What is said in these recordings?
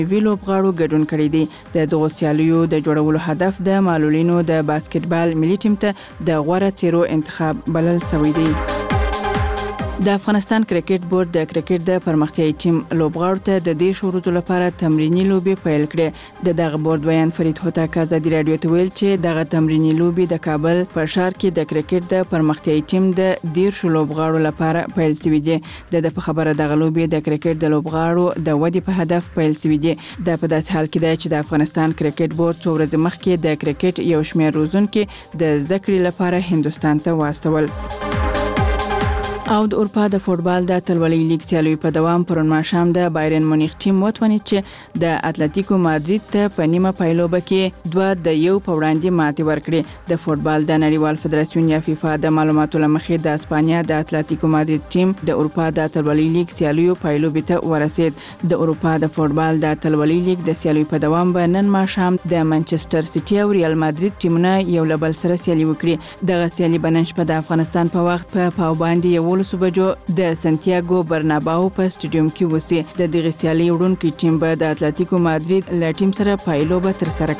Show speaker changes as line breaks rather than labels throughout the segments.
لوبغاړو ګډون کړی دی. د دغو سیالیو د جوړولو هدف د معلولینو د باسکټبال ملي ټیم ته د غوره څیرو انتخاب بلل شوی دی. د افغانستان کرکټ بورډ د کرکټ د پرمختیایي ټیم لوبغاړو ته د دې شروطو لپاره تمرینی لوبي پیل کړې. دغه بورډ بیان فرید هوتک ازادي رادیو ته ویل چې دغه تمرینی لوبي د کابل په ښار کې د کرکټ د پرمختیایي ټیم د 10 لوبغاړو لپاره پیل شوی دی. د خبره دغه لوبي د کرکټ د لوبغاړو د ودې په هدف پیل شوی دی. د په داسې حال کې دی چې د افغانستان کرکټ بورډ څو ورځې مخکې د کرکټ یو شمېر روزونکي د زده کړې لپاره هندستان ته واستول. او د اروپا د فوتبال د اتلولۍ لیګ سیالیو په دوام پرون ماښام د بایرن مونیخ ټیم وتوانید چې د اتلتیکو مادرید ته په نیمه پایلوبه کې 2-1 په وړاندې ماتې ورکړې. د فوتبال د نړیوال فدراسیون یا فیفا د معلوماتو لمخې د اسپانیا د اتلتیکو مادرید ټیم د اروپا د اتلولۍ لیګ سیالیو پایلوبې ته ورسید. د اروپا د فوتبال د اتلولۍ لیګ د سیالیو په دوام به نن ماښام د منچستر سیټي او ریال مادرید ټیمونه یو له بل سره سیالي وکړي. دغه سیالي به نن شپه د افغانستان په وخت په پاوباندې 11 بجو د سنتیاګو برناباو په سټیډیوم کې وسی. د دغه سیالي وړونکي ټیم به د اتلتیکو مادرید له ټیم سره پایلوبه ترسره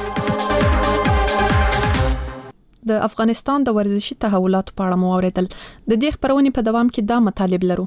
کړي.
د افغانستان د ورزشي تحولاتو په اړه مو اوریدل. د دې خبرونې په دوام کې دا مطالب لرو.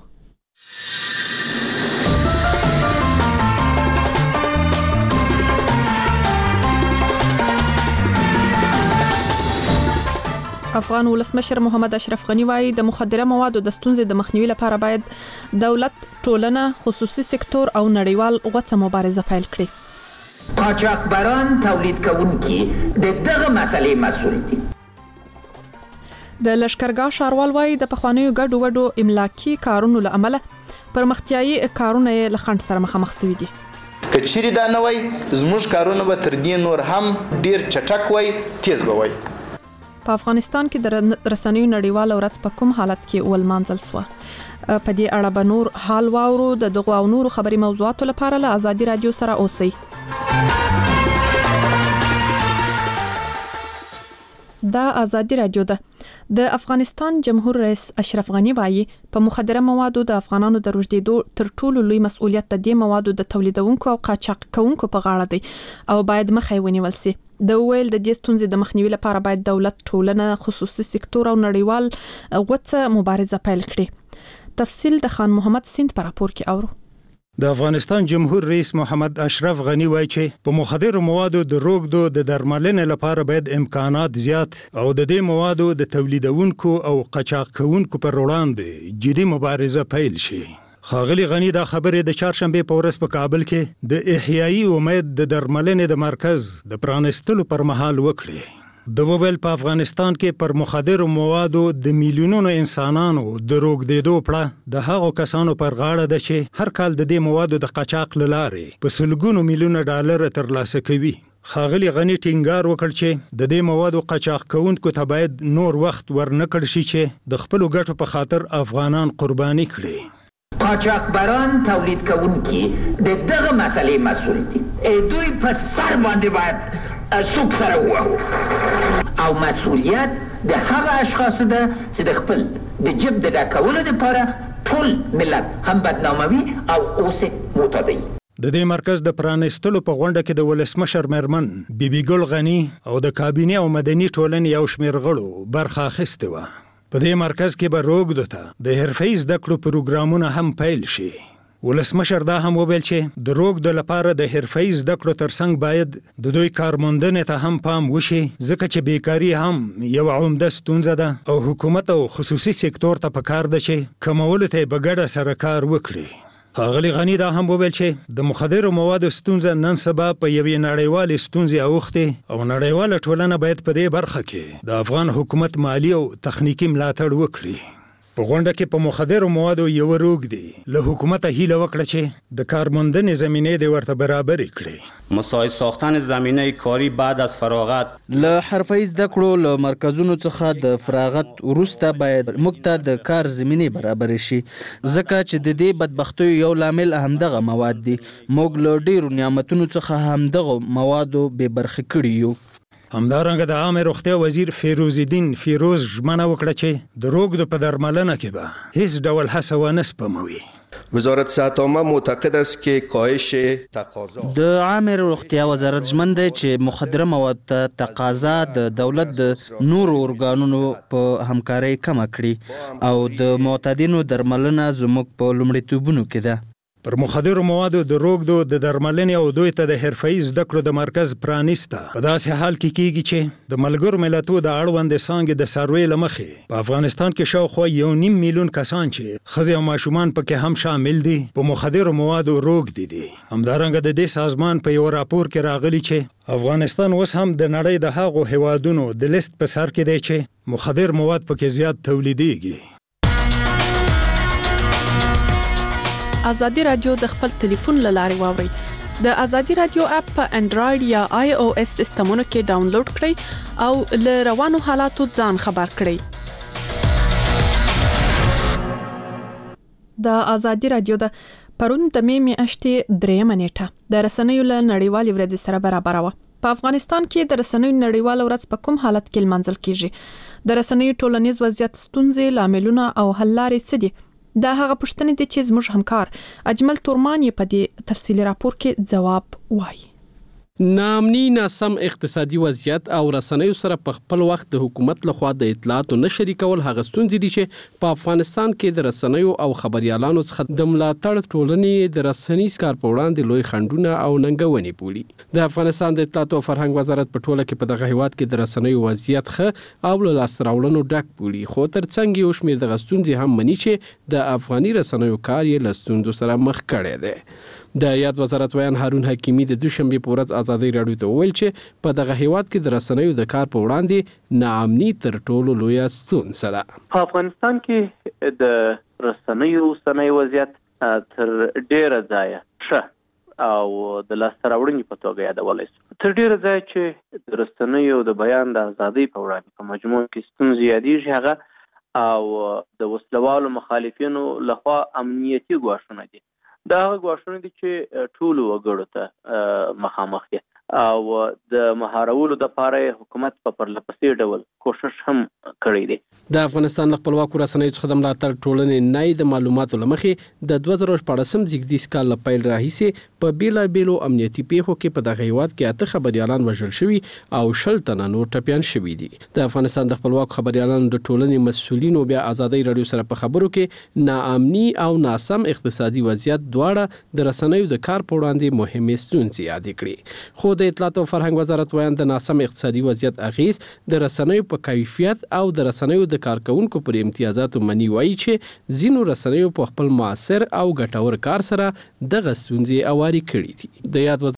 افغان ولسمشر محمد اشرف غنی وايي د مخدره موادو د ستونزې د مخنیوي لپاره باید دولت، ټولنه، خصوصي سکتور او نړیوال غوڅه مبارزه پیل کړي.
قاچاقبران تولید کوونکي د دغه مسلې مسؤل دي.
د لشکرګاه ښاروال وايي د پخوانیو ګډو وډو املاکي کارونو له امله پرمختیایي کارونه یې له خنډ سره مخامخ شوي دي.
کچېرې دا نه وای زموږ کارونه به تر دې نور هم ډیر چټک وای، تیز به وای.
په افغانستان کې د رسنیو نړیوال ورځ په کوم حالت کې ولمانځل شوه؟ په دې اړه به نور حال واورو. د دغو او نورو خبري موضوعاتو لپاره له ازادي رادیو سره اوسئ. دا ازادي رادیو ده. د افغانستان جمهور رئیس اشرف غنی وايي په مخدره موادو د افغانانو د روږدېدو تر ټولو لوی مسؤلیت د دې موادو د تولیدونکو او قاچاق کوونکو په غاړه دی او باید مخه ونیول شي. د ویل د دې ستونزې د مخنیوي لپاره باید دولت، ټولنه، خصوصي سکتور او نړیوال غوڅه مبارزه پیل کړي. تفصیل د خان محمد سیند پر راپور کې اورو.
د افغانستان جمهور رئیس محمد اشرف غنی وایي چې په مخدرو موادو د روغدو د درملنې لپاره باید امکانات زیات او د دې موادو د تولیدونکو او قاچاق کوونکو پر وړاندې جدي مبارزه پیل شي. ښاغلي غنی دا خبرې د چهارشنبې په ورځ په کابل کې د احیایي امید د درملنې د مرکز د پرانستلو پر مهال وکړي. د وویل په افغانستان کې پر مخدرو موادو د میلیونونو انسانانو د روغدېدو پړه د هغو کسانو پر غاړه ده چې هر کال د دې موادو د قاچاق له لارې په سلګونو میلیونه ډالر ترلاسه کوي. ښاغلي غنی ټینګار وکړ چې د دې موادو قاچاق کوونکو ته باید نور وخت ورنکړ شي چې د خپلو ګټو په خاطر افغانان قرباني کړي.
قاچاقبران تولید کوونکي د دغه مسلې مسؤل دي. دوی په سر باندې باید سوک سره ووهو او مسؤلیت د هغه اشخاص ده چې د خپل د جب د ډکولو دپاره ټول ملت هم بدناموي او اوس معتادوي.
د دې مرکز د پرانستلو په غونډه کې د ولسمشر مېرمن بیبي ګل غنی او د کابینې او مدني ټولنې یو شمېر غړو برخه اخیستې وه. په دې مرکز کې به روغدو ته د حرفه‌ایي زده کړو پروګرامونه هم پیل شي. ولسمشر دا هم وویل چې د روغدو لپاره د حرفه‌ایي زده کړو ترڅنګ باید د دوی کارموندنې ته هم پام وشي، ځکه چې بیکاري هم یو عمده ستونزه ده او حکومت او خصوصي سکتور ته پکار ده چې کمولو ته په ګډه سره کار وکړي. ښاغلي غنی دا هم وویل چې د مخدرو موادو ستونزه نن سبا په یوې نړیوالې ستونزې اوښتې او نړیواله ټولنه باید په دې برخه کې د افغان حکومت مالی او تخنیکي ملاتړ وکړي. په غونډه کې په مخدرو موادو یو روږدي له حکومت هیله وکړه چې د کارموندنې زمینه دې ورته برابر کړي.
مساعد ساختن زمینه کاری بعد از فراغت
له حرفه‌ایي زده کړو له مرکزونو څخه د فراغت وروسته باید موږ ته د کار زمینه برابر شي، ځکه چې د دې بدبختیو یو لامل همدغه مواد دي. موږ له ډیرو نعمتونو څخه همدغه موادو بې برخې کړي یو.
همدارنګه د عامه روغتیا وزیر فیروز الدین فیروز ژمنه وکړه چې د روغدو په درملنه کې به هیڅ ډول هڅه ونه سپموي.
وزارت صحت عامه معتقد است که کاهش تقاضا
د عامه روغتیا وزارت ژمن دی چې مخدره مواد ته تقاضا د دولت د نورو ارګانونو په همکارۍ کمه کړي او د معتادینو درملنه زموږ په لومړیتوبونو کې ده.
پر مخدرو موادو د روږدو د درملنې او دوی ته د حرفه‌ایي زده کړو د مرکز پرانیسته په داسې حال کې کیږي چې د ملګرو ملتونو د اړوندې څانګې د سروې له مخې په افغانستان کې شاوخوا 1.5 میلیون کسان چې ښځې او ماشومان پکې هم شامل دي په مخدرو موادو روږدي دي. همدارنګه د دې سازمان په یو راپور کې راغلي چې افغانستان اوس هم د نړۍ د هغو هیوادونو د لیست په سر کې دی چې مخدر مواد پکې زیات تولیدېږي.
ازادي رادیو د خپل ټلیفون له لارې واوري. د ازادي رادیو اپ په انډراید یا آی او اس سیستمونو کې ډاونلوډ کړئ او له روانو حالاتو ځان خبر کړئ. د ازادي رادیو د پرون د می میاشتې 3 نیټه د رسنیو له نړیوال ورځ سره برابر و. په افغانستان کې د رسنیو نړیوال ورځ په کوم حالت کې لمانځل کیږي؟ د رسنیو ټولنیز وضعیت، ستونزې، لاملونه او حل لارې څه دي؟ دا هغه پوښتنې دي چې زموږ همکار اجمل تورمان یې په دې تفصیلي راپور کې ځواب وایي.
ناامني، ناسم اقتصادي وضعیت او رسنیو سره په خپل وخت د حکومت لخوا د اطلاعاتو نه شریکول هغه ستونزې دي چې په افغانستان کې د رسنیو او خبريالانو څخه د ملاتړ ټولنې د رسنیز کار په وړاندې لوی خنډونه او ننګونې بولي. د افغانستان د اطلاعات او فرهنګ وزارت په ټوله کې په دغه هیواد کې د رسنیو وضعیت ښه او له لاسته راوړنو ډک بولي، خو ترڅنګ یو شمېر د ستونزې هم مني چې د افغاني رسنیو کار یې له ستونزو سره مخ کړی دی. د یاد وزارت ویان هارون حکیمی د دوشنبه په ورځ ازادي راډیو ته وویل چې په دغه هیواد کې د رسنیو د کار په وړاندې ناامني تر ټولو لویه ستونزه ده.
په افغانستان کې د رسنیو اوسنی وضعیت تر ډیره ځایه ښه او د لاسته راوړنې په توګه یادولی شو. تر ډیره ځایه چې د رسنیو د بیان د ازادۍ په وړاندې په مجموع کې ستونزې یادېږي، هغه او د وسلوالو مخالفینو لخوا امنیتي ګواښونه دي. دا هغه ګواښونه دي چې ټولو وګړو ته مخامخ دي او د مهارولو لپاره حکومت په پرلپسې ډول کوشش هم کړی دی.
د افغانستان خپلواکو رسنیو څخه د ملاتړ ټولنې نه د معلوماتو لمخې د 2014 زیږدیز کال له پیل راهیسې په بیلابیلو امنیتي پیښو کې په دغه هیواد کې 8 خبريالان وژل شوي او 10 تنه نور ټپیان شوي دي. د افغانستان د خپلواکو خبريالانو د ټولنې مسؤلینو بیا ازادي راډیو سره په خبرو کې ناامني او ناسم اقتصادي وضعیت دواړه د رسنیو د کار په وړاندې مهمې ستونزې یادې کړې. خو د اطلاعات او فرهنګ وزارت ویان د ناسم اقتصادي وضعیت اغیز د رسنیو په کیفیت او د رسنیو د کارکونکو پر امتیازاتو منی وایي چې ځینو رسنیو په خپل معاصر او ګټور کار سره دغه ستونزې اواري کړې دي. د یاد